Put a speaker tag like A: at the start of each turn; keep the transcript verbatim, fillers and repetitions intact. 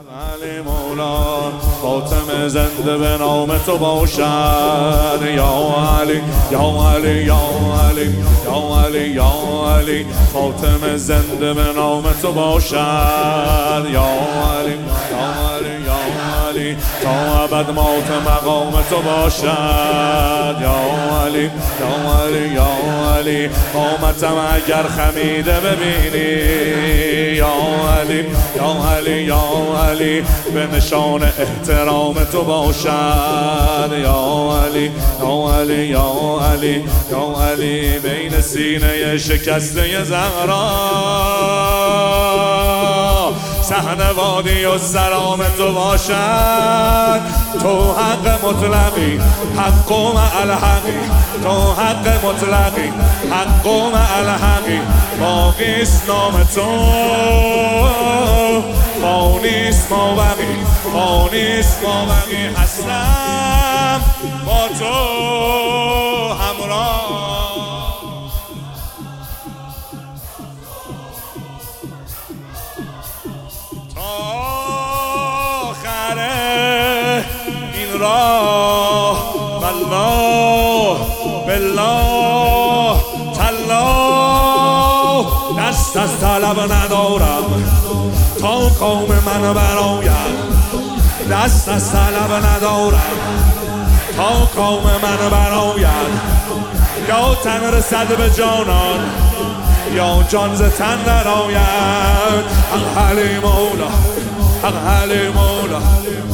A: علی مولا فاطمه زنده به نام تو باشد یا علی یا علی یا علی یا علی یا علی فاطمه زنده به نام تو باشد یا علی یا علی یا علی تا ابد مات مقام تو باشد یا علی یا علی یا علی قامتم اگر خمیده ببینی یا علی یا علی یا علی به نشان احترام تو باشد یا علی یا علی یا علی یا علی بین سینه شکسته زهرا صحن وادی و سلام تو باشد تو حق مطلقی حق و الحقی تو حق مطلقی حق و الحقی باقیست نام تو فانیست ما بقی فانیست ما بقی هستم با تو همراه این راه والله بالله تالله دست از طلب ندارم تا قوم من برایم دست از طلب ندارم تا قوم من برایم یا تن رسد به جانان یا جان ز تن درآید حق علی مولا حق علی مولا